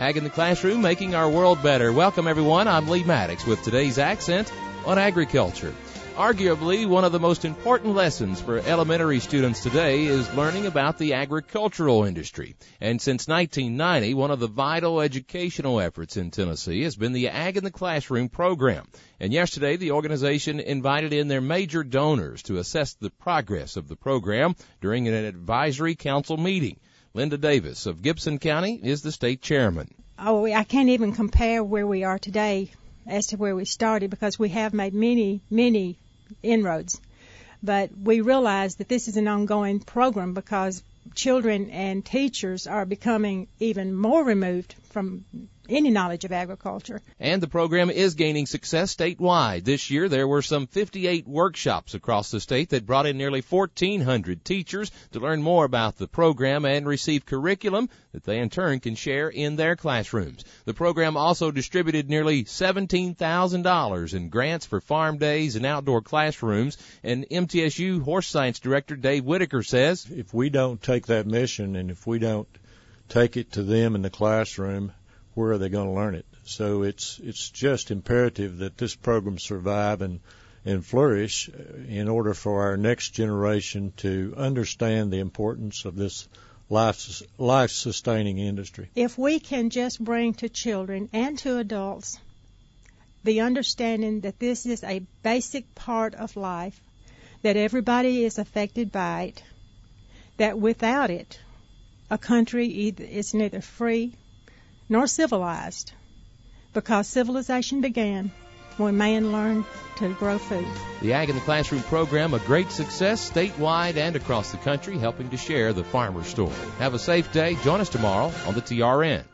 Ag in the Classroom, making our world better. Welcome, everyone. I'm Lee Maddox with today's accent on agriculture. Arguably, one of the most important lessons for elementary students today is learning about the agricultural industry. And since 1990, one of the vital educational efforts in Tennessee has been the Ag in the Classroom program. And yesterday, the organization invited in their major donors to assess the progress of the program during an advisory council meeting. Linda Davis of Gibson County is the state chairman. Oh, I can't even compare where we are today as to where we started, because we have made many inroads. But we realize that this is an ongoing program because children and teachers are becoming even more removed from any knowledge of agriculture. And the program is gaining success statewide. This year there were some 58 workshops across the state that brought in nearly 1,400 teachers to learn more about the program and receive curriculum that they in turn can share in their classrooms. The program also distributed nearly $17,000 in grants for farm days and outdoor classrooms. And MTSU Horse Science Director Dave Whitaker says, if we don't take that mission and if we don't take it to them in the classroom, where are they going to learn it? So it's just imperative that this program survive and flourish in order for our next generation to understand the importance of this life-sustaining industry. If we can just bring to children and to adults the understanding that this is a basic part of life, that everybody is affected by it, that without it, a country is neither free nor civilized, because civilization began when man learned to grow food. The Ag in the Classroom program, a great success statewide and across the country, helping to share the farmer's story. Have a safe day. Join us tomorrow on the TRN.